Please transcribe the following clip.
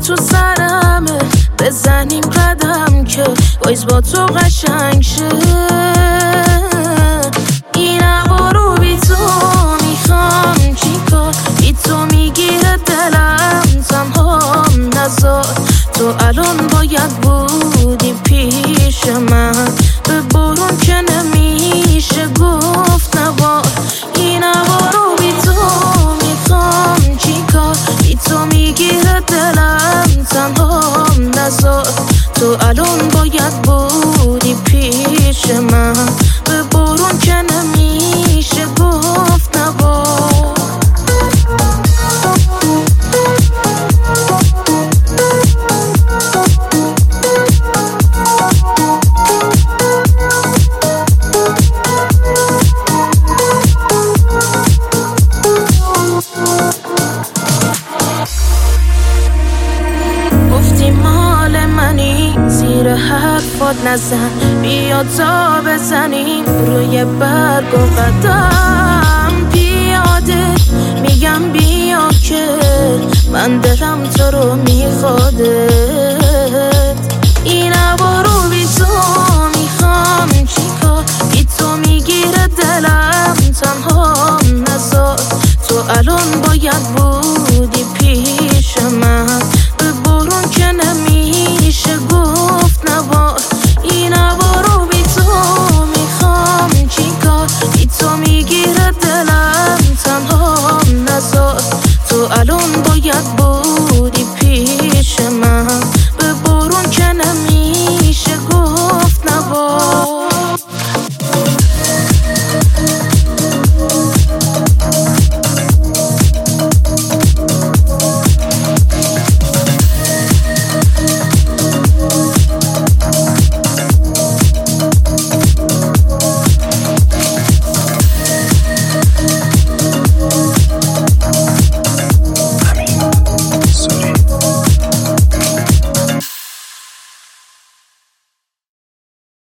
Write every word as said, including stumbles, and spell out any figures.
تو سرمه، بزنیم قدم که وایز با تو قشنگ شه. این هوا رو بی تو میخوام چیکار، بی تو میگیره دلم تنهام نذار. تو الان باید بودی پیش من، به برون که نمیشه گفت نبار. این هوا رو بی تو میخوام چیکار، بی تو میگیره دلم تنهام نذار. تو الان باید بودی پیش من، به برون که نمیشه گفت نبار. گفتی مال منی، زیر حرفات نزن، بیا تا بزنیم روی برگ و قدم. پیاده میگم بیا که من دلم تو رو میخوادت. این هوا رو بی تو میخوام چیکار، بی تو میگیره دلم تنهام نذار. تو الان باید بود